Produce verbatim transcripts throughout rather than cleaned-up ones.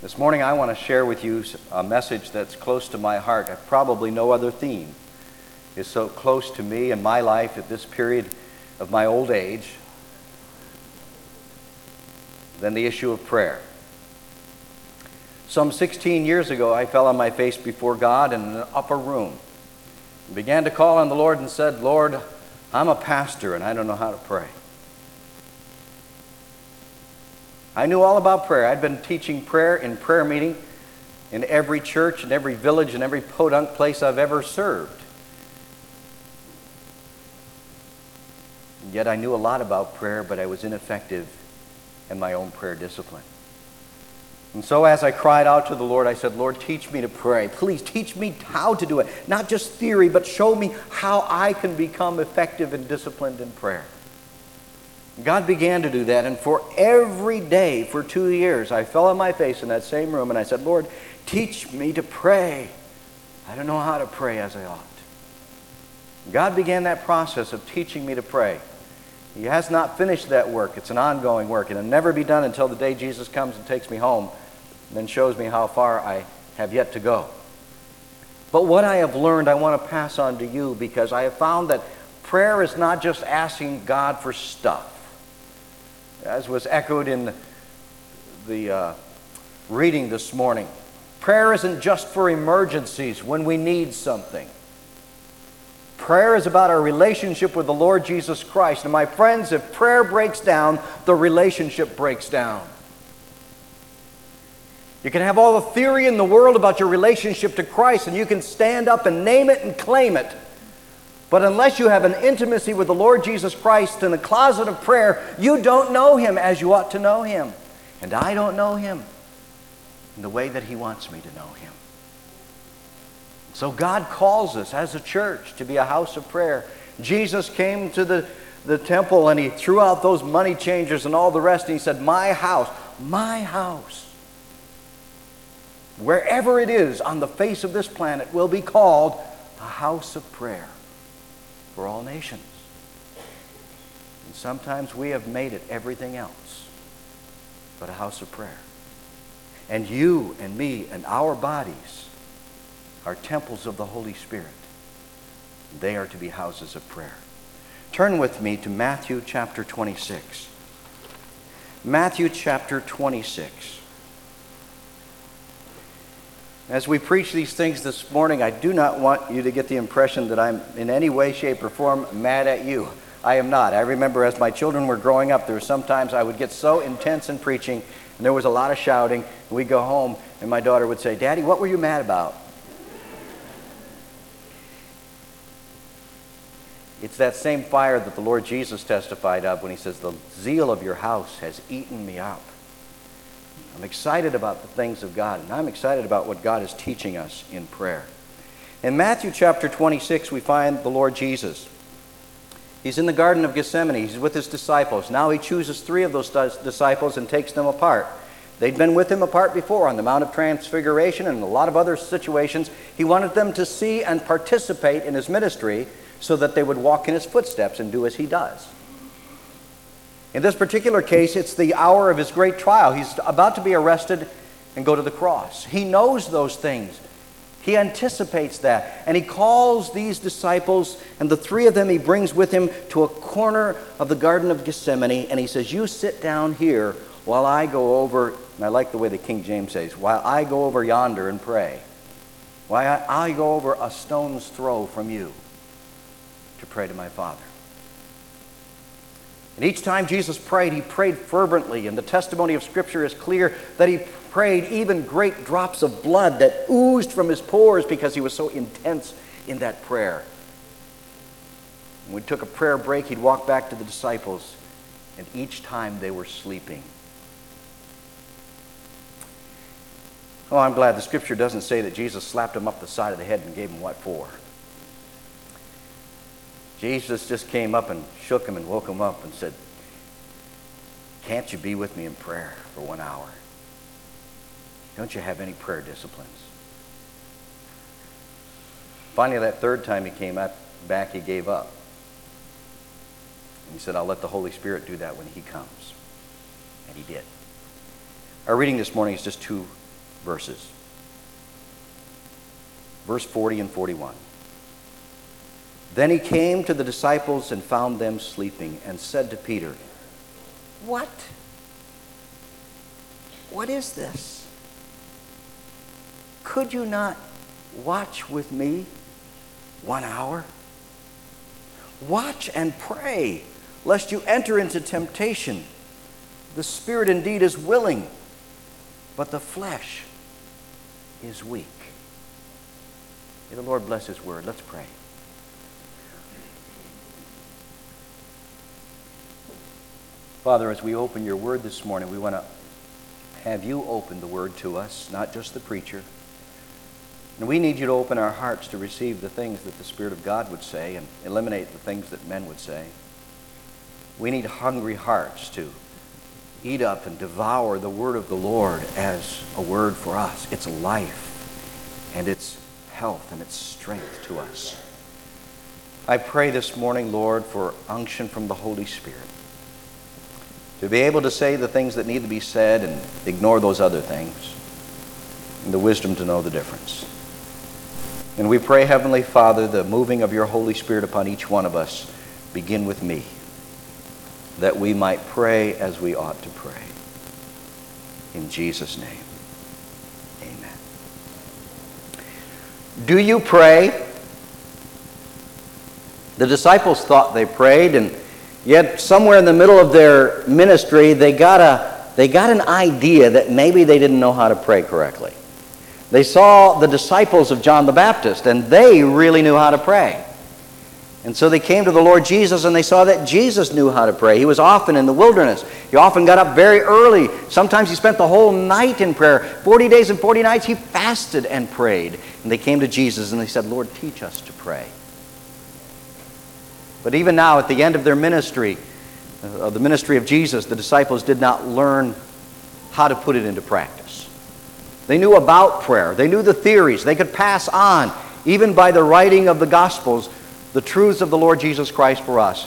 This morning I want to share with you a message that's close to my heart. Probably no other theme is so close to me in my life at this period of my old age than the issue of prayer. Some sixteen years ago, I fell on my face before God in an upper room and began to call on the Lord and said, "Lord, I'm a pastor and I don't know how to pray." I knew all about prayer. I'd been teaching prayer in prayer meeting in every church, in every village, in every podunk place I've ever served. And yet I knew a lot about prayer, but I was ineffective in my own prayer discipline. And so as I cried out to the Lord, I said, "Lord, teach me to pray. Please teach me how to do it. Not just theory, but show me how I can become effective and disciplined in prayer." God began to do that, and for every day for two years, I fell on my face in that same room, and I said, "Lord, teach me to pray. I don't know how to pray as I ought." God began that process of teaching me to pray. He has not finished that work. It's an ongoing work. It'll never be done until the day Jesus comes and takes me home and then shows me how far I have yet to go. But what I have learned, I want to pass on to you, because I have found that prayer is not just asking God for stuff. As was echoed in the uh, reading this morning, prayer isn't just for emergencies when we need something. Prayer is about our relationship with the Lord Jesus Christ. And my friends, if prayer breaks down, the relationship breaks down. You can have all the theory in the world about your relationship to Christ, and you can stand up and name it and claim it. But unless you have an intimacy with the Lord Jesus Christ in the closet of prayer, you don't know Him as you ought to know Him. And I don't know Him in the way that He wants me to know Him. So God calls us as a church to be a house of prayer. Jesus came to the, the temple and He threw out those money changers and all the rest, and He said, "My house, my house, wherever it is on the face of this planet, will be called a house of prayer for all nations." And sometimes we have made it everything else but a house of prayer. And you and me and our bodies are temples of the Holy Spirit. They are to be houses of prayer. Turn with me to Matthew chapter twenty-six. Matthew chapter twenty-six. As we preach these things this morning, I do not want you to get the impression that I'm in any way, shape, or form mad at you. I am not. I remember as my children were growing up, there were sometimes I would get so intense in preaching, and there was a lot of shouting, and we'd go home, and my daughter would say, "Daddy, what were you mad about?" It's that same fire that the Lord Jesus testified of when He says, "The zeal of your house has eaten me up." I'm excited about the things of God, and I'm excited about what God is teaching us in prayer. In Matthew chapter twenty-six, we find the Lord Jesus. He's in the Garden of Gethsemane. He's with His disciples. Now He chooses three of those disciples and takes them apart. They'd been with Him apart before on the Mount of Transfiguration and a lot of other situations. He wanted them to see and participate in His ministry so that they would walk in His footsteps and do as He does. In this particular case, it's the hour of His great trial. He's about to be arrested and go to the cross. He knows those things. He anticipates that. And He calls these disciples, and the three of them He brings with Him to a corner of the Garden of Gethsemane, and He says, "You sit down here while I go over," and I like the way the King James says, "while I go over yonder and pray. While I, I go over a stone's throw from you to pray to my Father." And each time Jesus prayed, He prayed fervently, and the testimony of Scripture is clear that He prayed even great drops of blood that oozed from His pores because He was so intense in that prayer. When we took a prayer break, He'd walk back to the disciples, and each time they were sleeping. Oh, I'm glad the Scripture doesn't say that Jesus slapped them up the side of the head and gave them what for. Jesus just came up and shook him and woke him up and said, "Can't you be with me in prayer for one hour? Don't you have any prayer disciplines?" Finally, that third time he came up, back, he gave up. And he said, "I'll let the Holy Spirit do that when He comes." And He did. Our reading this morning is just two verses. Verse forty and forty-one. Then he came to the disciples and found them sleeping, and said to Peter, "What? What is this? Could you not watch with me one hour? Watch and pray, lest you enter into temptation. The spirit indeed is willing, but the flesh is weak." May the Lord bless his word. Let's pray. Father, as we open your word this morning, we want to have you open the word to us, not just the preacher. And we need you to open our hearts to receive the things that the Spirit of God would say and eliminate the things that men would say. We need hungry hearts to eat up and devour the word of the Lord as a word for us. It's life, and it's health, and it's strength to us. I pray this morning, Lord, for unction from the Holy Spirit, to be able to say the things that need to be said and ignore those other things, and the wisdom to know the difference. And we pray, Heavenly Father, the moving of your Holy Spirit upon each one of us begin with me, that we might pray as we ought to pray. In Jesus' name, amen. Do you pray? The disciples thought they prayed, and yet somewhere in the middle of their ministry, they got a, they got an idea that maybe they didn't know how to pray correctly. They saw the disciples of John the Baptist, and they really knew how to pray. And so they came to the Lord Jesus, and they saw that Jesus knew how to pray. He was often in the wilderness. He often got up very early. Sometimes he spent the whole night in prayer. Forty days and forty nights he fasted and prayed. And they came to Jesus, and they said, "Lord, teach us to pray." But even now, at the end of their ministry, uh, the ministry of Jesus, the disciples did not learn how to put it into practice. They knew about prayer. They knew the theories. They could pass on, even by the writing of the Gospels, the truths of the Lord Jesus Christ for us.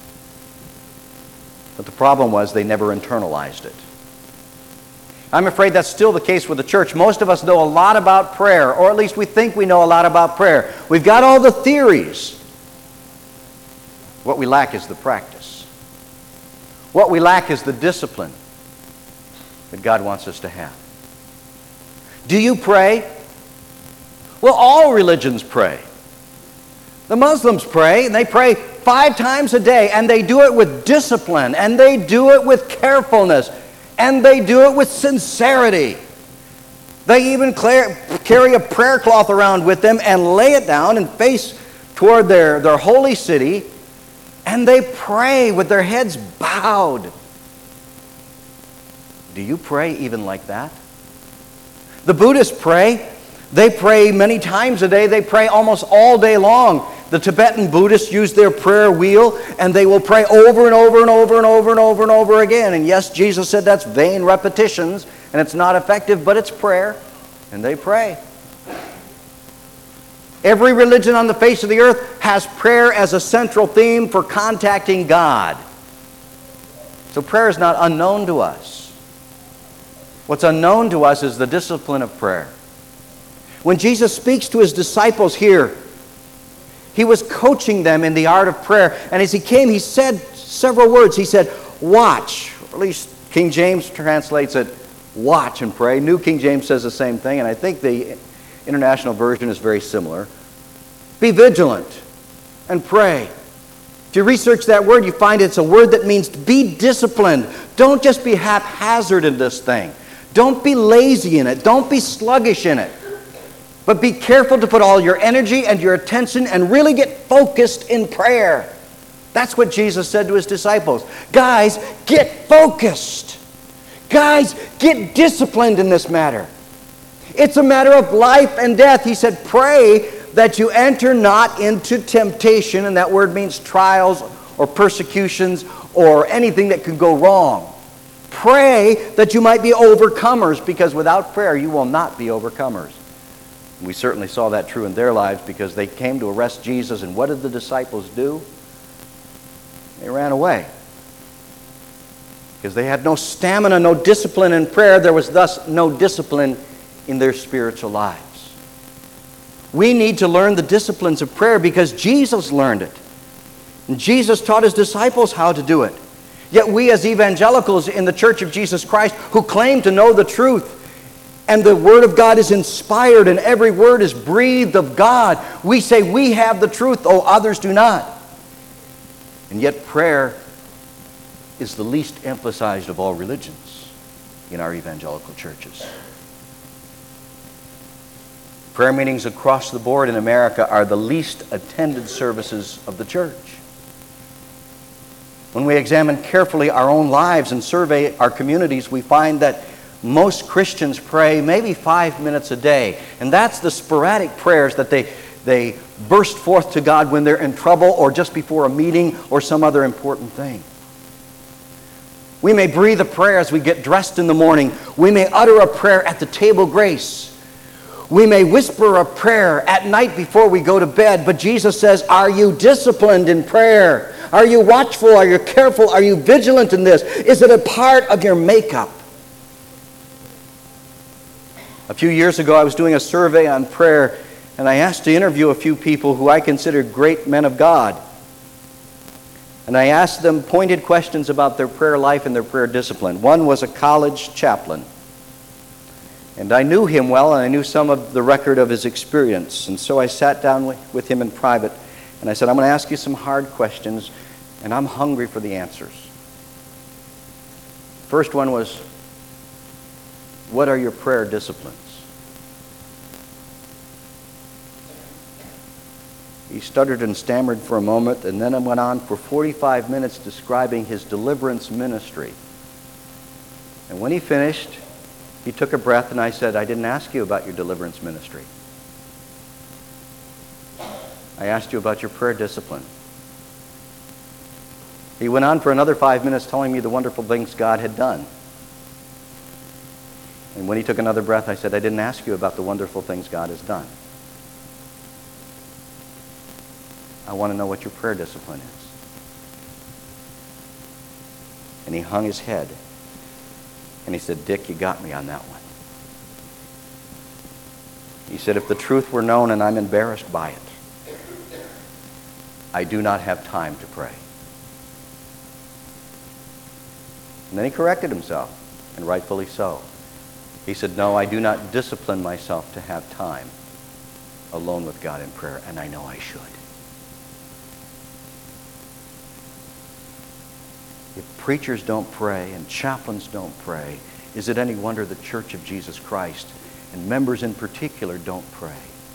But the problem was they never internalized it. I'm afraid that's still the case with the church. Most of us know a lot about prayer, or at least we think we know a lot about prayer. We've got all the theories. What we lack is the practice. What we lack is the discipline that God wants us to have. Do you pray? Well, all religions pray. The Muslims pray, and they pray five times a day, and they do it with discipline, and they do it with carefulness, and they do it with sincerity. They even carry a prayer cloth around with them and lay it down and face toward their, their holy city, and they pray with their heads bowed. Do you pray even like that? The Buddhists pray. They pray many times a day. They pray almost all day long. The Tibetan Buddhists use their prayer wheel, and they will pray over and over and over and over and over and over again. And yes, Jesus said that's vain repetitions, and it's not effective, but it's prayer, and they pray. Every religion on the face of the earth has prayer as a central theme for contacting God. So prayer is not unknown to us. What's unknown to us is the discipline of prayer. When Jesus speaks to his disciples here, he was coaching them in the art of prayer. And as he came, he said several words. He said, watch. Or at least King James translates it, watch and pray. New King James says the same thing, and I think the International Version is very similar. Be vigilant and pray. If you research that word, you find it's a word that means to be disciplined. Don't just be haphazard in this thing. Don't be lazy in it. Don't be sluggish in it. But be careful to put all your energy and your attention and really get focused in prayer. That's what Jesus said to his disciples. Guys, get focused. Guys, get disciplined in this matter. It's a matter of life and death. He said, pray that you enter not into temptation, and that word means trials or persecutions or anything that could go wrong. Pray that you might be overcomers, because without prayer you will not be overcomers. We certainly saw that true in their lives, because they came to arrest Jesus, and what did the disciples do? They ran away. Because they had no stamina, no discipline in prayer. There was thus no discipline in their spiritual lives. We need to learn the disciplines of prayer because Jesus learned it. And Jesus taught his disciples how to do it. Yet we as evangelicals in the Church of Jesus Christ who claim to know the truth and the Word of God is inspired and every word is breathed of God, we say we have the truth, though others do not. And yet prayer is the least emphasized of all religions in our evangelical churches. Prayer meetings across the board in America are the least attended services of the church. When we examine carefully our own lives and survey our communities, we find that most Christians pray maybe five minutes a day. And that's the sporadic prayers that they, they burst forth to God when they're in trouble or just before a meeting or some other important thing. We may breathe a prayer as we get dressed in the morning. We may utter a prayer at the table grace. We may whisper a prayer at night before we go to bed, but Jesus says, are you disciplined in prayer? Are you watchful? Are you careful? Are you vigilant in this? Is it a part of your makeup? A few years ago, I was doing a survey on prayer, and I asked to interview a few people who I consider great men of God. And I asked them pointed questions about their prayer life and their prayer discipline. One was a college chaplain. And I knew him well, and I knew some of the record of his experience. And so I sat down with him in private, and I said, I'm going to ask you some hard questions, and I'm hungry for the answers. First one was, what are your prayer disciplines? He stuttered and stammered for a moment, and then went on for forty-five minutes describing his deliverance ministry. And when he finished, he took a breath, and I said, I didn't ask you about your deliverance ministry. I asked you about your prayer discipline. He went on for another five minutes telling me the wonderful things God had done. And when he took another breath, I said, I didn't ask you about the wonderful things God has done. I want to know what your prayer discipline is. And he hung his head. And he said, Dick, you got me on that one. He said, if the truth were known and I'm embarrassed by it, I do not have time to pray. And then he corrected himself, and rightfully so. He said, no, I do not discipline myself to have time alone with God in prayer, and I know I should. If preachers don't pray and chaplains don't pray, is it any wonder the Church of Jesus Christ, and members in particular, don't pray?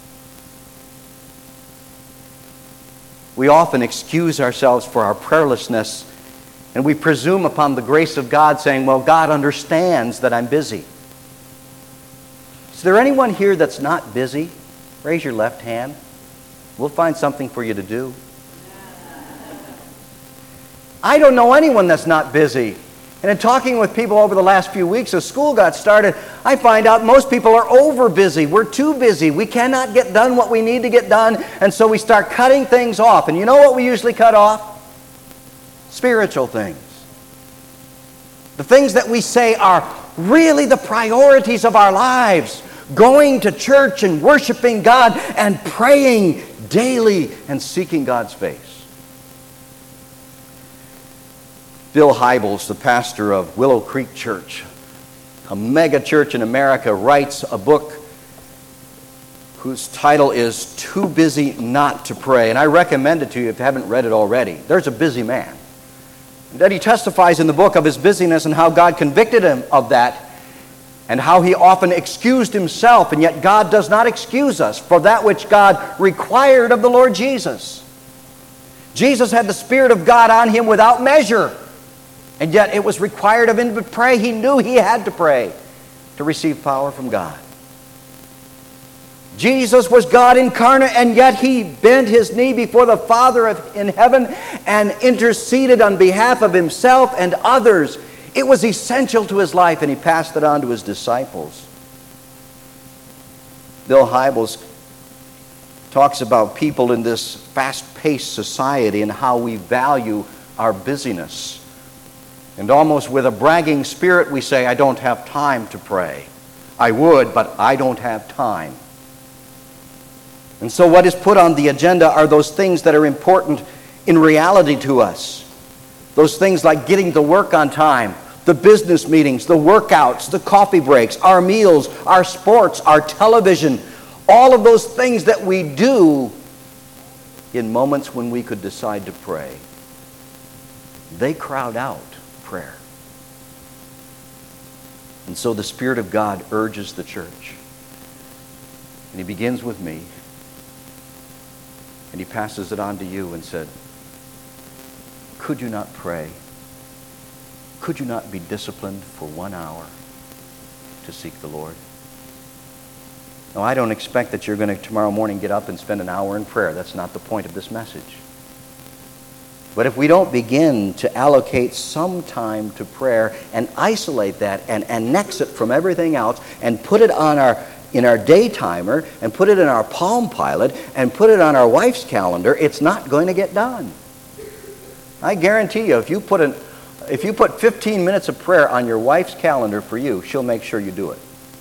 We often excuse ourselves for our prayerlessness, and we presume upon the grace of God, saying, well, God understands that I'm busy. Is there anyone here that's not busy? Raise your left hand. We'll find something for you to do. I don't know anyone that's not busy. And in talking with people over the last few weeks as school got started, I find out most people are over busy. We're too busy. We cannot get done what we need to get done, and so we start cutting things off. And you know what we usually cut off? Spiritual things. The things that we say are really the priorities of our lives. Going to church and worshiping God and praying daily and seeking God's face. Bill Hybels, the pastor of Willow Creek Church, a mega church in America, writes a book whose title is Too Busy Not to Pray. And I recommend it to you if you haven't read it already. There's a busy man. And that he testifies in the book of his busyness and how God convicted him of that and how he often excused himself, and yet God does not excuse us for that which God required of the Lord Jesus. Jesus had the Spirit of God on him without measure. And yet it was required of him to pray. He knew he had to pray to receive power from God. Jesus was God incarnate, and yet he bent his knee before the Father in heaven and interceded on behalf of himself and others. It was essential to his life, and he passed it on to his disciples. Bill Hybels talks about people in this fast-paced society and how we value our busyness. And almost with a bragging spirit, we say, I don't have time to pray. I would, but I don't have time. And so what is put on the agenda are those things that are important in reality to us. Those things like getting to work on time, the business meetings, the workouts, the coffee breaks, our meals, our sports, our television, all of those things that we do in moments when we could decide to pray. They crowd out prayer. And so the Spirit of God urges the church. And He begins with me. And He passes it on to you and said, could you not pray? Could you not be disciplined for one hour to seek the Lord? Now, I don't expect that you're going to tomorrow morning get up and spend an hour in prayer. That's not the point of this message. But if we don't begin to allocate some time to prayer and isolate that and annex it from everything else and put it on our in our day timer and put it in our Palm Pilot and put it on our wife's calendar, it's not going to get done. I guarantee you, if you put an if you put fifteen minutes of prayer on your wife's calendar for you, she'll make sure you do it.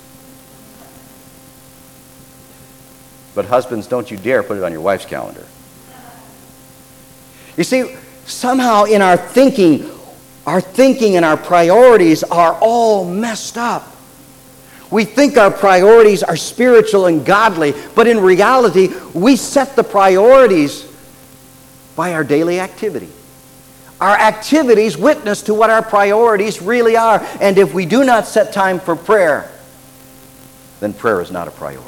But husbands, don't you dare put it on your wife's calendar. You see, somehow in our thinking, our thinking and our priorities are all messed up. We think our priorities are spiritual and godly, but in reality, we set the priorities by our daily activity. Our activities witness to what our priorities really are. And if we do not set time for prayer, then prayer is not a priority.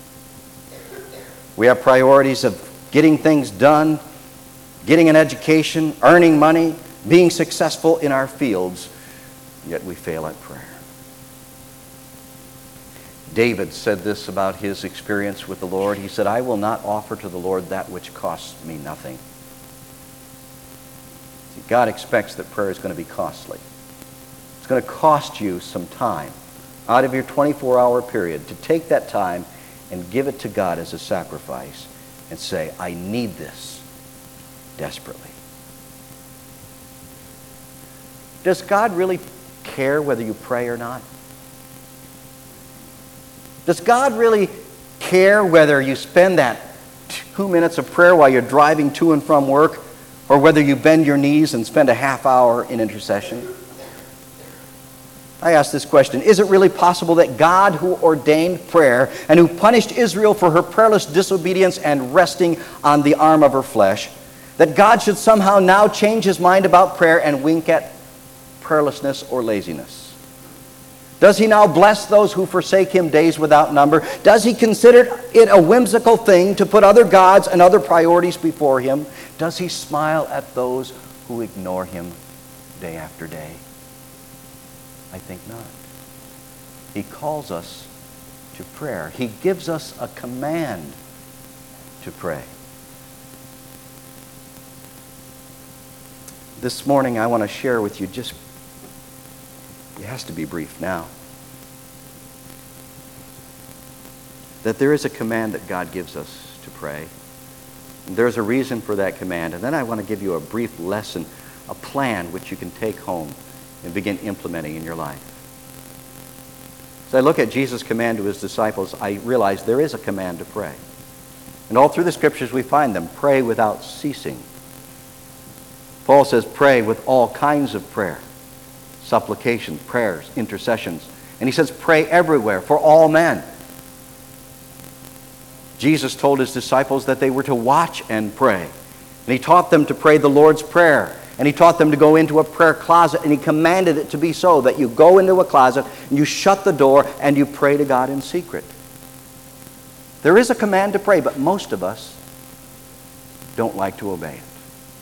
We have priorities of getting things done, getting an education, earning money, being successful in our fields, yet we fail at prayer. David said this about his experience with the Lord. He said, I will not offer to the Lord that which costs me nothing. See, God expects that prayer is going to be costly. It's going to cost you some time out of your twenty-four hour period to take that time and give it to God as a sacrifice and say, I need this desperately. Does God really care whether you pray or not? Does God really care whether you spend that two minutes of prayer while you're driving to and from work, or whether you bend your knees and spend a half hour in intercession? I ask this question, is it really possible that God, who ordained prayer and who punished Israel for her prayerless disobedience and resting on the arm of her flesh, that God should somehow now change His mind about prayer and wink at prayerlessness or laziness? Does He now bless those who forsake Him days without number? Does He consider it a whimsical thing to put other gods and other priorities before Him? Does He smile at those who ignore Him day after day? I think not. He calls us to prayer. He gives us a command to pray. This morning I want to share with you just, it has to be brief now, that there is a command that God gives us to pray. And there's a reason for that command. And then I want to give you a brief lesson, a plan which you can take home and begin implementing in your life. As I look at Jesus' command to His disciples, I realize there is a command to pray. And all through the Scriptures we find them, pray without ceasing. Paul says pray with all kinds of prayer, supplications, prayers, intercessions. And he says pray everywhere for all men. Jesus told His disciples that they were to watch and pray. And He taught them to pray the Lord's Prayer. And He taught them to go into a prayer closet, and He commanded it to be so, that you go into a closet, and you shut the door, and you pray to God in secret. There is a command to pray, but most of us don't like to obey it.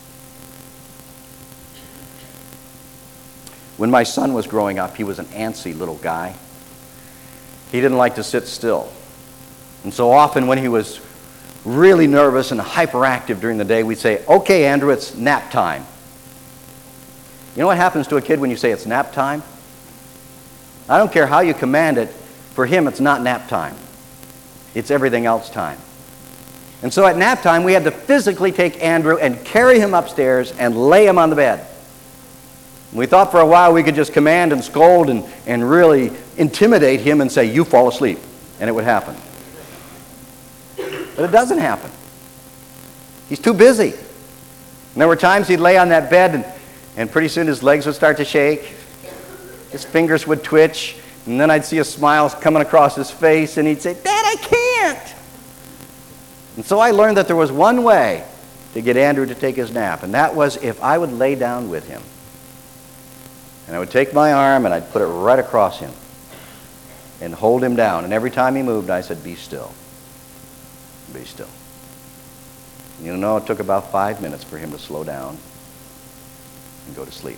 When my son was growing up, he was an antsy little guy. He didn't like to sit still. And so often when he was really nervous and hyperactive during the day, we'd say, okay, Andrew, it's nap time. You know what happens to a kid when you say it's nap time? I don't care how you command it. For him, it's not nap time. It's everything else time. And so at nap time, we had to physically take Andrew and carry him upstairs and lay him on the bed. We thought for a while we could just command and scold and, and really intimidate him and say, you fall asleep, and it would happen. But it doesn't happen. He's too busy. And there were times he'd lay on that bed and, and pretty soon his legs would start to shake. His fingers would twitch. And then I'd see a smile coming across his face and he'd say, Dad, I can't. And so I learned that there was one way to get Andrew to take his nap. And that was if I would lay down with him. And I would take my arm and I'd put it right across him and hold him down. And every time he moved, I said, be still. Be still. You know, it took about five minutes for him to slow down and go to sleep.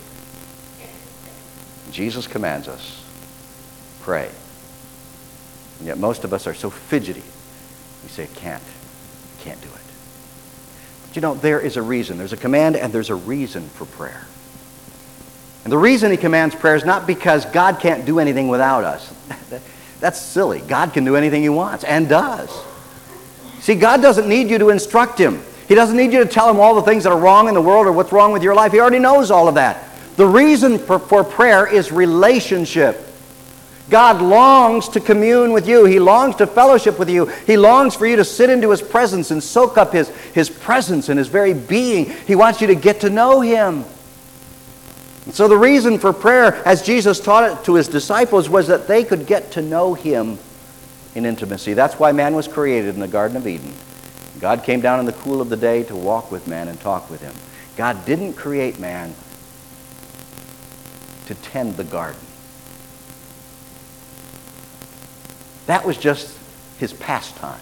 Jesus commands us, pray. And yet most of us are so fidgety. We say, can't, can't do it. But you know, there is a reason. There's a command and there's a reason for prayer. And the reason he commands prayer is not because God can't do anything without us. That's silly. God can do anything he wants and does. See, God doesn't need you to instruct him. He doesn't need you to tell him all the things that are wrong in the world or what's wrong with your life. He already knows all of that. The reason for, for prayer is relationship. God longs to commune with you. He longs to fellowship with you. He longs for you to sit into his presence and soak up his, his presence and his very being. He wants you to get to know him. And so the reason for prayer, as Jesus taught it to his disciples, was that they could get to know him in intimacy. That's why man was created in the Garden of Eden. God came down in the cool of the day to walk with man and talk with him. God didn't create man to tend the garden. That was just his pastime.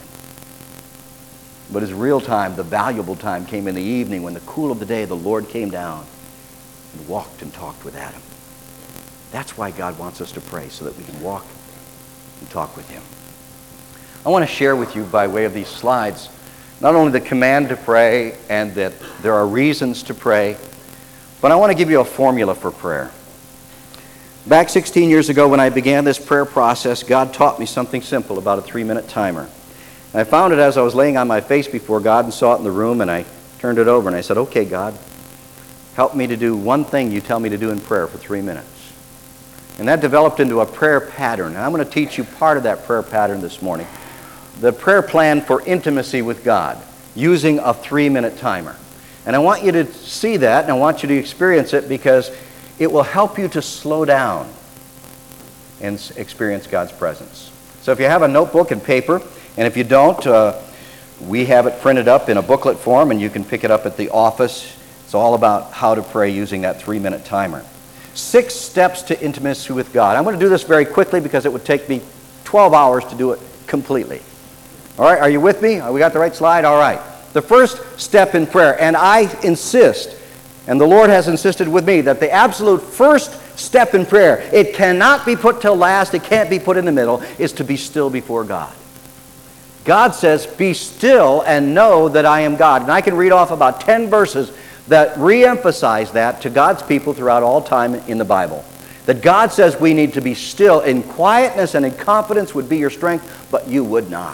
But his real time, the valuable time, came in the evening when the cool of the day the Lord came down and walked and talked with Adam. That's why God wants us to pray, so that we can walk and talk with him. I want to share with you by way of these slides not only the command to pray and that there are reasons to pray, but I want to give you a formula for prayer. Back sixteen years ago when I began this prayer process, God taught me something simple about a three-minute timer. And I found it as I was laying on my face before God and saw it in the room, and I turned it over and I said, okay, God, help me to do one thing you tell me to do in prayer for three minutes. And that developed into a prayer pattern. And I'm going to teach you part of that prayer pattern this morning. The prayer plan for intimacy with God using a three-minute timer. And I want you to see that, and I want you to experience it, because it will help you to slow down and experience God's presence. So if you have a notebook and paper, and if you don't, uh, we have it printed up in a booklet form, and you can pick it up at the office. It's all about how to pray using that three-minute timer. Six steps to intimacy with God. I'm going to do this very quickly because it would take me twelve hours to do it completely. All right, are you with me? We got the right slide? All right. The first step in prayer, and I insist, and the Lord has insisted with me, that the absolute first step in prayer, it cannot be put till last, it can't be put in the middle, is to be still before God. God says, be still and know that I am God. And I can read off about ten verses that re-emphasize that to God's people throughout all time in the Bible. That God says we need to be still. In quietness and in confidence would be your strength, but you would not.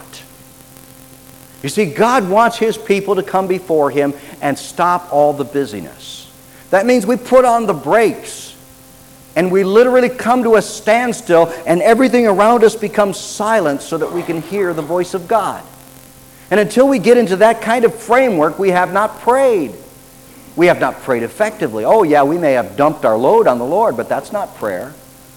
You see, God wants his people to come before him and stop all the busyness. That means we put on the brakes and we literally come to a standstill, and everything around us becomes silent so that we can hear the voice of God. And until we get into that kind of framework, we have not prayed. We have not prayed effectively. Oh yeah, we may have dumped our load on the Lord, but that's not prayer.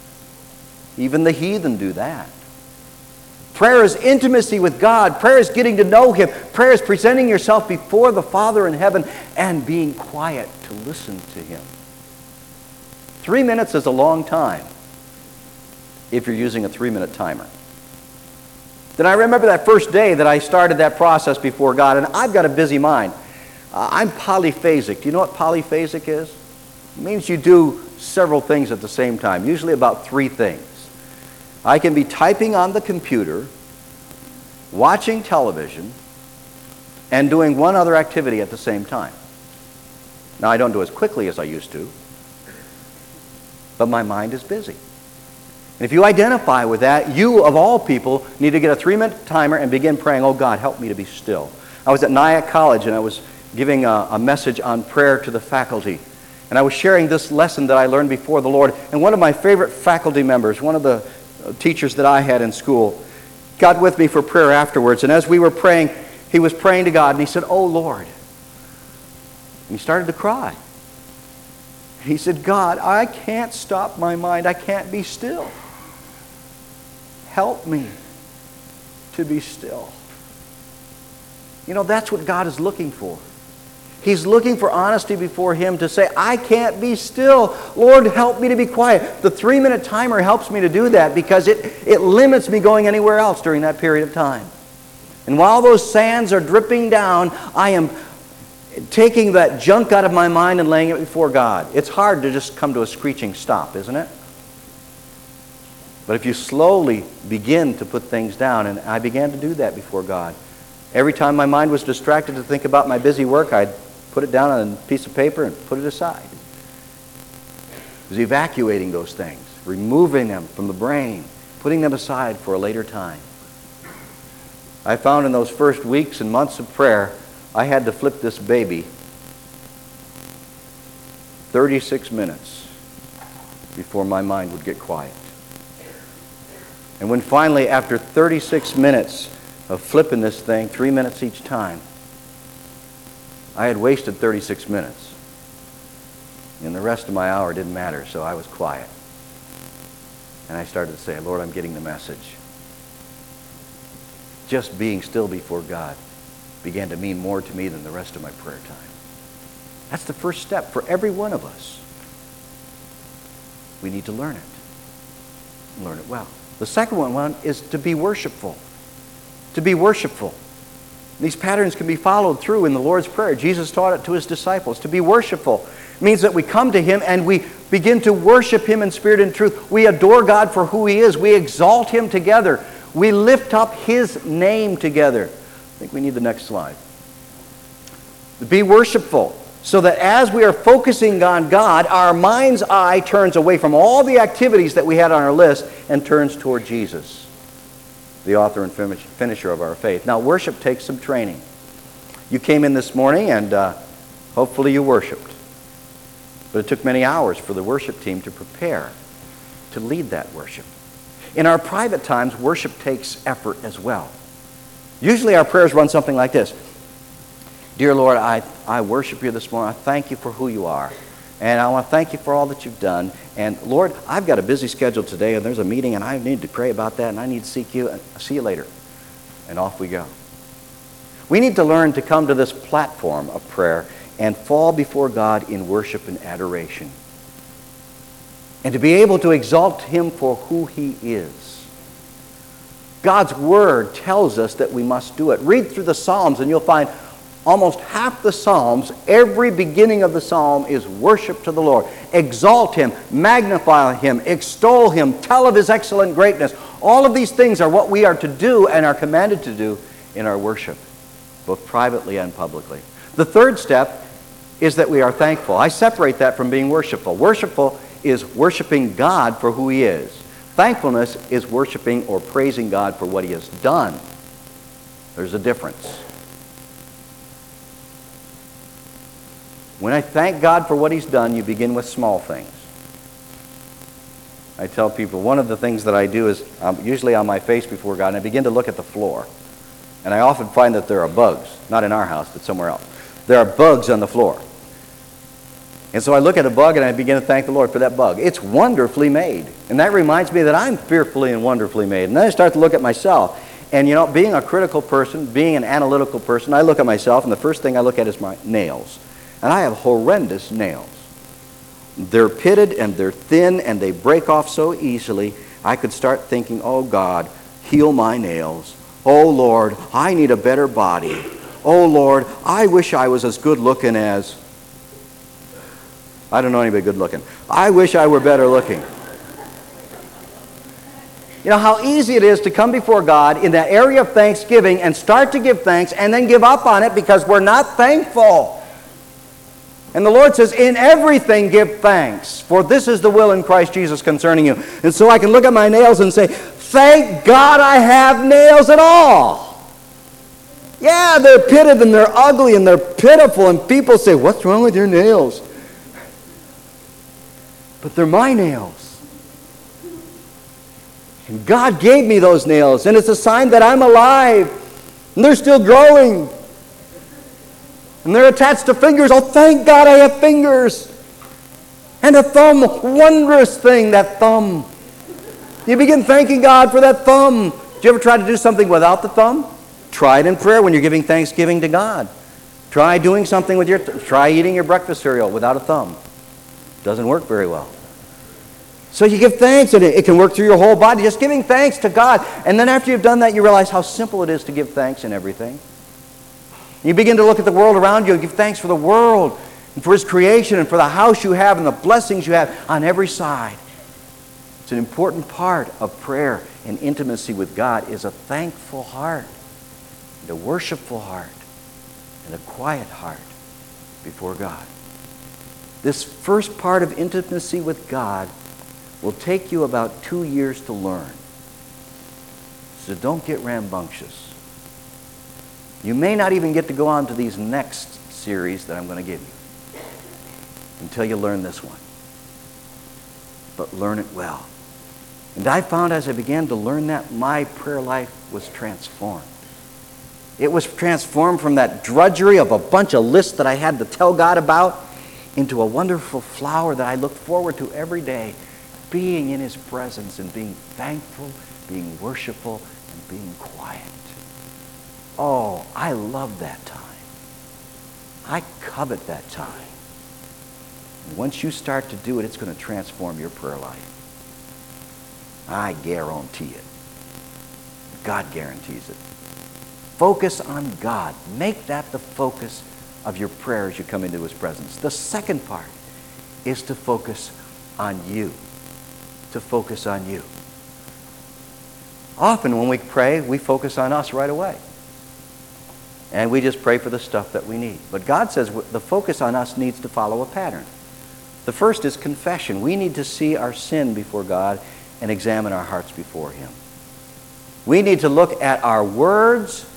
Even the heathen do that. Prayer is intimacy with God. Prayer is getting to know him. Prayer is presenting yourself before the Father in heaven and being quiet to listen to him. Three minutes is a long time if you're using a three-minute timer. Then I remember that first day that I started that process before God, and I've got a busy mind. Uh, I'm polyphasic. Do you know what polyphasic is? It means you do several things at the same time, usually about three things. I can be typing on the computer, watching television, and doing one other activity at the same time. Now, I don't do as quickly as I used to, but my mind is busy. And if you identify with that, you, of all people, need to get a three-minute timer and begin praying, oh God, help me to be still. I was at Nyack College, and I was giving a, a message on prayer to the faculty. And I was sharing this lesson that I learned before the Lord. And one of my favorite faculty members, one of the teachers that I had in school, got with me for prayer afterwards. And as we were praying, he was praying to God, and he said, "Oh, Lord." And he started to cry. He said, "God, I can't stop my mind. I can't be still. Help me to be still." You know, that's what God is looking for. He's looking for honesty before Him to say, "I can't be still. Lord, help me to be quiet." The three-minute timer helps me to do that because it, it limits me going anywhere else during that period of time. And while those sands are dripping down, I am taking that junk out of my mind and laying it before God. It's hard to just come to a screeching stop, isn't it? But if you slowly begin to put things down, and I began to do that before God. Every time my mind was distracted to think about my busy work, I'd put it down on a piece of paper and put it aside. It was evacuating those things, removing them from the brain, putting them aside for a later time. I found in those first weeks and months of prayer, I had to flip this baby thirty-six minutes before my mind would get quiet. And when finally, after thirty-six minutes of flipping this thing, three minutes each time, I had wasted thirty-six minutes. And the rest of my hour didn't matter, so I was quiet. And I started to say, "Lord, I'm getting the message." Just being still before God began to mean more to me than the rest of my prayer time. That's the first step for every one of us. We need to learn it. Learn it well. The second one is to be worshipful. To be worshipful. These patterns can be followed through in the Lord's Prayer. Jesus taught it to His disciples. To be worshipful means that we come to Him and we begin to worship Him in spirit and truth. We adore God for who He is. We exalt Him together. We lift up His name together. I think we need the next slide. Be worshipful, so that as we are focusing on God, our mind's eye turns away from all the activities that we had on our list and turns toward Jesus, the author and finisher of our faith. Now, worship takes some training. You came in this morning and uh, hopefully you worshiped. But it took many hours for the worship team to prepare to lead that worship. In our private times, worship takes effort as well. Usually our prayers run something like this. "Dear Lord, I, I worship you this morning. I thank you for who you are. And I want to thank you for all that you've done. And Lord, I've got a busy schedule today, and there's a meeting, and I need to pray about that, and I need to seek you. And see you later." And off we go. We need to learn to come to this platform of prayer and fall before God in worship and adoration. And to be able to exalt Him for who He is. God's Word tells us that we must do it. Read through the Psalms and you'll find almost half the Psalms, every beginning of the Psalm is worship to the Lord. Exalt Him, magnify Him, extol Him, tell of His excellent greatness. All of these things are what we are to do and are commanded to do in our worship, both privately and publicly. The third step is that we are thankful. I separate that from being worshipful. Worshipful is worshiping God for who He is. Thankfulness is worshiping or praising God for what He has done. There's a difference. When I thank God for what He's done, you begin with small things. I tell people one of the things that I do is I'm usually on my face before God, and I begin to look at the floor. And I often find that there are bugs, not in our house, but somewhere else. There are bugs on the floor. And so I look at a bug and I begin to thank the Lord for that bug. It's wonderfully made. And that reminds me that I'm fearfully and wonderfully made. And then I start to look at myself. And you know, being a critical person, being an analytical person, I look at myself and the first thing I look at is my nails. And I have horrendous nails. They're pitted and they're thin and they break off so easily. I could start thinking, "Oh God, heal my nails. Oh Lord, I need a better body. Oh Lord, I wish I was as good looking as..." I don't know anybody good looking. I wish I were better looking. You know how easy it is to come before God in that area of thanksgiving and start to give thanks and then give up on it because we're not thankful. And the Lord says, "In everything give thanks, for this is the will in Christ Jesus concerning you." And so I can look at my nails and say, "Thank God I have nails at all." Yeah, they're pitted and they're ugly and they're pitiful, and people say, "What's wrong with your nails?" but they're my nails. And God gave me those nails, and it's a sign that I'm alive, and they're still growing. And they're attached to fingers. Oh, thank God I have fingers. And a thumb, wondrous thing, that thumb. You begin thanking God for that thumb. Did you ever try to do something without the thumb? Try it in prayer when you're giving thanksgiving to God. Try doing something with your, try eating your breakfast cereal without a thumb. Doesn't work very well. So you give thanks, and it, it can work through your whole body, just giving thanks to God. And then after you've done that, you realize how simple it is to give thanks in everything. You begin to look at the world around you and give thanks for the world and for His creation and for the house you have and the blessings you have on every side. It's an important part of prayer and intimacy with God is a thankful heart, and a worshipful heart, and a quiet heart before God. This first part of intimacy with God will take you about two years to learn. So don't get rambunctious. You may not even get to go on to these next series that I'm going to give you until you learn this one. But learn it well. And I found as I began to learn that, my prayer life was transformed. It was transformed from that drudgery of a bunch of lists that I had to tell God about into a wonderful flower that I look forward to every day, being in His presence and being thankful, being worshipful, and being quiet. Oh, I love that time. I covet that time. And once you start to do it, it's going to transform your prayer life. I guarantee it. God guarantees it. Focus on God. Make that the focus of your prayer as you come into His presence. The second part is to focus on you. To focus on you. Often when we pray, we focus on us right away. And we just pray for the stuff that we need. But God says the focus on us needs to follow a pattern. The first is confession. We need to see our sin before God and examine our hearts before Him. We need to look at our words,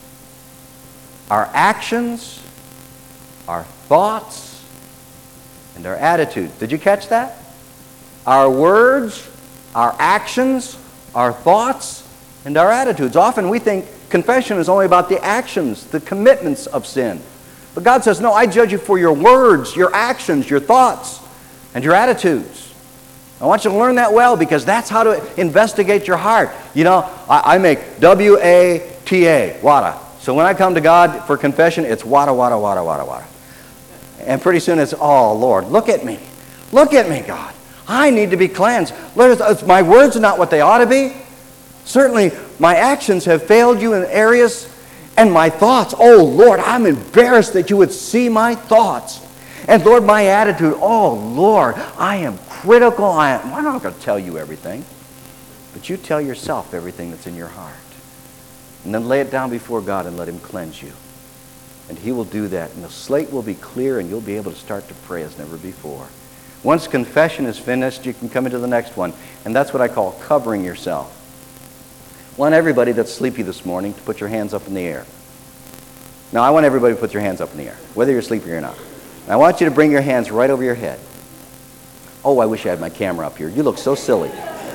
our actions, our thoughts, and our attitudes. Did you catch that? Our words, our actions, our thoughts, and our attitudes. Often we think confession is only about the actions, the commitments of sin. But God says, no, I judge you for your words, your actions, your thoughts, and your attitudes. I want you to learn that well because that's how to investigate your heart. You know, I, I make W A T A, wada. So when I come to God for confession, it's wada, wada, wada, wada, wada. And pretty soon it's, oh, Lord, look at me. Look at me, God. I need to be cleansed. My words are not what they ought to be. Certainly, my actions have failed you in areas, and my thoughts, oh, Lord, I'm embarrassed that you would see my thoughts. And, Lord, my attitude, oh, Lord, I am critical. I am, I'm not going to tell you everything, but you tell yourself everything that's in your heart. And then lay it down before God and let Him cleanse you. And He will do that, and the slate will be clear, and you'll be able to start to pray as never before. Once confession is finished, you can come into the next one, and that's what I call covering yourself. I want everybody that's sleepy this morning to put your hands up in the air. Now, I want everybody to put your hands up in the air, whether you're sleepy or not. And I want you to bring your hands right over your head. Oh, I wish I had my camera up here. You look so silly.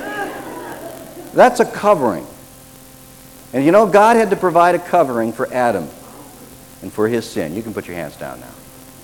That's a covering. And you know, God had to provide a covering for Adam and for his sin. You can put your hands down now.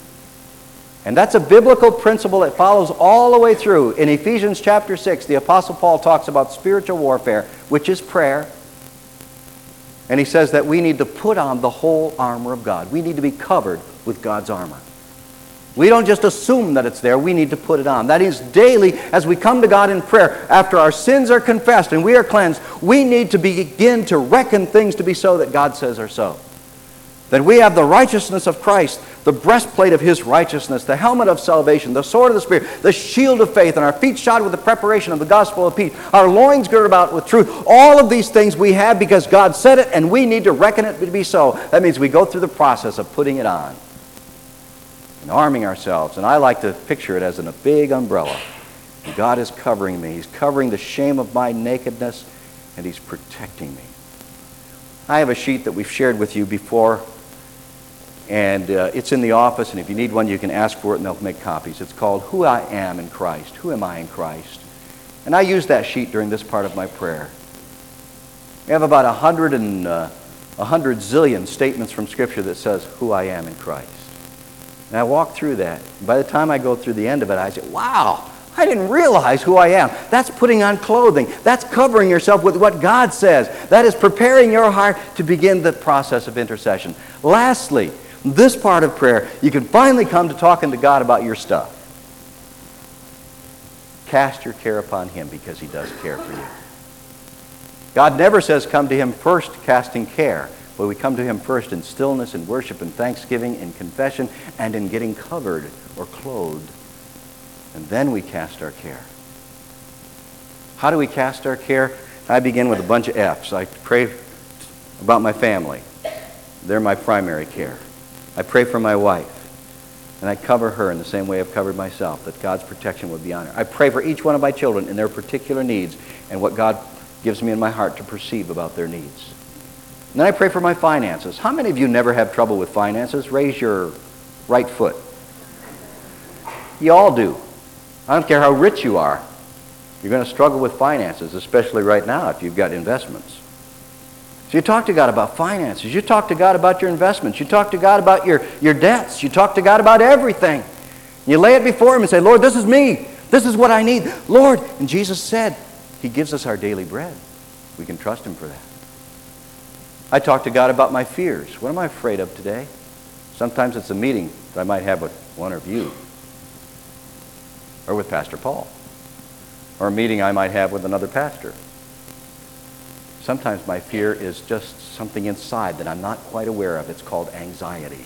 And that's a biblical principle that follows all the way through. In Ephesians chapter six, the Apostle Paul talks about spiritual warfare, which is prayer. And he says that we need to put on the whole armor of God. We need to be covered with God's armor. We don't just assume that it's there. We need to put it on. That is, daily, as we come to God in prayer, after our sins are confessed and we are cleansed, we need to begin to reckon things to be so that God says are so. That we have the righteousness of Christ, the breastplate of His righteousness, the helmet of salvation, the sword of the Spirit, the shield of faith, and our feet shod with the preparation of the gospel of peace, our loins girded about with truth. All of these things we have because God said it, and we need to reckon it to be so. That means we go through the process of putting it on and arming ourselves. And I like to picture it as in a big umbrella. And God is covering me. He's covering the shame of my nakedness, and He's protecting me. I have a sheet that we've shared with you before. And uh, it's in the office, and if you need one, you can ask for it, and they'll make copies. It's called Who I Am in Christ. Who am I in Christ? And I use that sheet during this part of my prayer. We have about a hundred and uh, a hundred zillion statements from Scripture that says, who I am in Christ. And I walk through that. And by the time I go through the end of it, I say, wow, I didn't realize who I am. That's putting on clothing. That's covering yourself with what God says. That is preparing your heart to begin the process of intercession. Lastly, this part of prayer, you can finally come to talking to God about your stuff. Cast your care upon Him because He does care for you. God never says come to Him first casting care, but we come to Him first in stillness and worship and thanksgiving and confession and in getting covered or clothed. And then we cast our care. How do we cast our care? I begin with a bunch of F's. I pray about my family. They're my primary care. I pray for my wife, and I cover her in the same way I've covered myself, that God's protection would be on her. I pray for each one of my children in their particular needs and what God gives me in my heart to perceive about their needs. And then I pray for my finances. How many of you never have trouble with finances? Raise your right foot. You all do. I don't care how rich you are. You're going to struggle with finances, especially right now if you've got investments. So you talk to God about finances. You talk to God about your investments. You talk to God about your, your debts. You talk to God about everything. You lay it before Him and say, Lord, this is me. This is what I need. Lord, and Jesus said, He gives us our daily bread. We can trust Him for that. I talk to God about my fears. What am I afraid of today? Sometimes it's a meeting that I might have with one of you, or with Pastor Paul, or a meeting I might have with another pastor. Sometimes my fear is just something inside that I'm not quite aware of. It's called anxiety.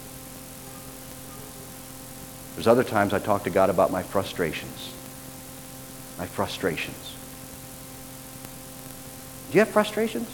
There's other times I talk to God about my frustrations. My frustrations. Do you have frustrations?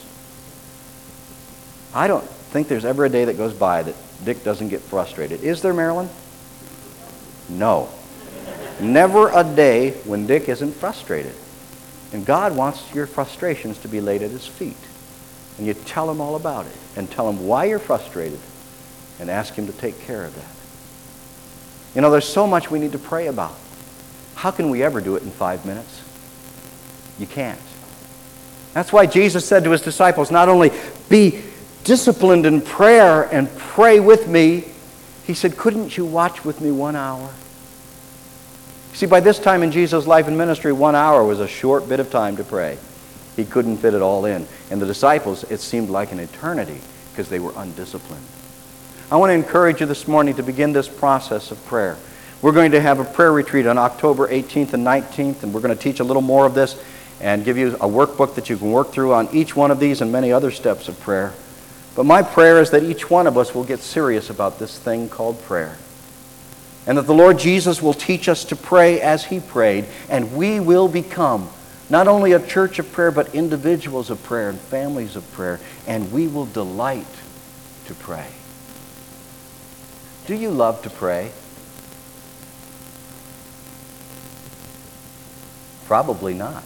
I don't think there's ever a day that goes by that Dick doesn't get frustrated. Is there, Marilyn? No. Never a day when Dick isn't frustrated. And God wants your frustrations to be laid at His feet. And you tell Him all about it. And tell Him why you're frustrated. And ask Him to take care of that. You know, there's so much we need to pray about. How can we ever do it in five minutes? You can't. That's why Jesus said to His disciples, not only be disciplined in prayer and pray with me, He said, couldn't you watch with me one hour? See, by this time in Jesus' life and ministry, one hour was a short bit of time to pray. He couldn't fit it all in. And the disciples, it seemed like an eternity because they were undisciplined. I want to encourage you this morning to begin this process of prayer. We're going to have a prayer retreat on October eighteenth and nineteenth, and we're going to teach a little more of this and give you a workbook that you can work through on each one of these and many other steps of prayer. But my prayer is that each one of us will get serious about this thing called prayer. And that the Lord Jesus will teach us to pray as He prayed, and we will become not only a church of prayer, but individuals of prayer and families of prayer, and we will delight to pray. Do you love to pray? Probably not.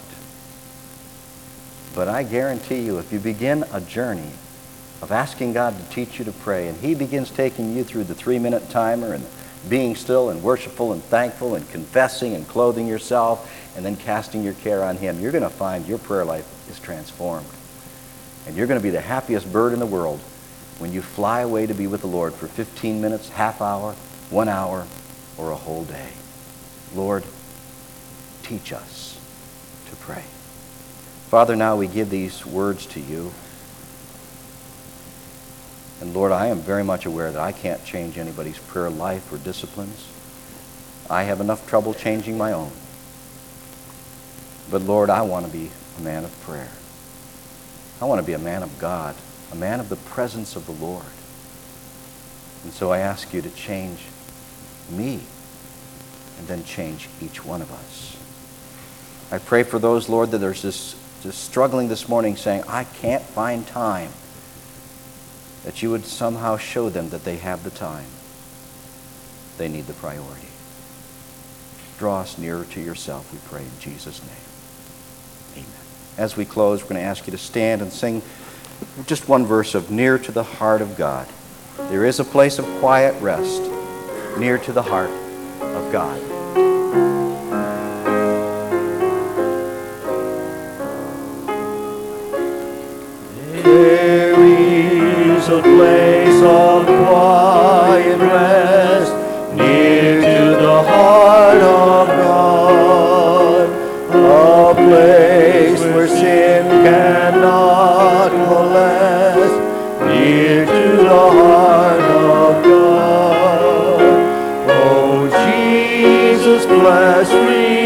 But I guarantee you, if you begin a journey of asking God to teach you to pray, and He begins taking you through the three-minute timer and being still and worshipful and thankful and confessing and clothing yourself and then casting your care on Him, you're going to find your prayer life is transformed. And you're going to be the happiest bird in the world when you fly away to be with the Lord for fifteen minutes, half hour, one hour, or a whole day. Lord, teach us to pray. Father, now we give these words to You. And Lord, I am very much aware that I can't change anybody's prayer life or disciplines. I have enough trouble changing my own. But Lord, I want to be a man of prayer. I want to be a man of God, a man of the presence of the Lord. And so I ask You to change me and then change each one of us. I pray for those, Lord, that are just, just struggling this morning saying, I can't find time. That You would somehow show them that they have the time. They need the priority. Draw us nearer to Yourself, we pray in Jesus' name. Amen. As we close, we're going to ask you to stand and sing just one verse of Near to the Heart of God. There is a place of quiet rest near to the heart of God. There is a place of quiet rest near to the heart of God, a place where sin cannot molest, near to the heart of God. Oh, Jesus, blessed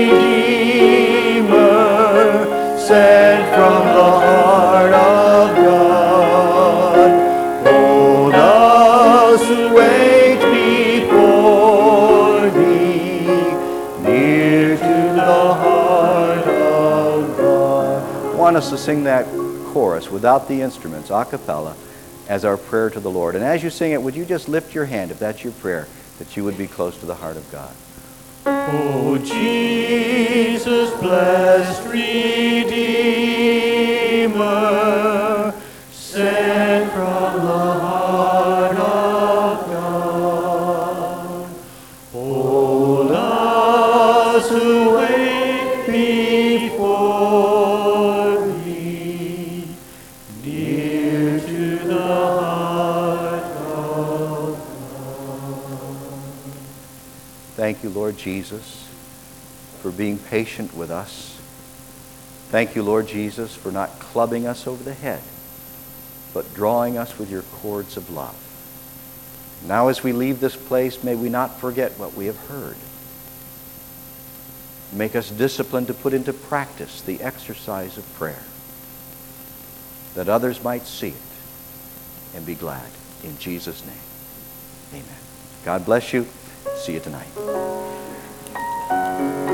Redeemer, sent from the heart of God, hold us who wait before thee, near to the heart of God. I want us to sing that chorus without the instruments, a cappella, as our prayer to the Lord. And as you sing it, would you just lift your hand, if that's your prayer, that you would be close to the heart of God. O Jesus, blessed Redeemer, sent from the heart of God, hold us who wait before thee, near to the heart of God. Thank you, Lord Jesus, for being patient with us. Thank you, Lord Jesus, for not clubbing us over the head, but drawing us with your cords of love. Now as we leave this place, may we not forget what we have heard. Make us disciplined to put into practice the exercise of prayer, that others might see it and be glad. In Jesus' name, amen. God bless you. See you tonight.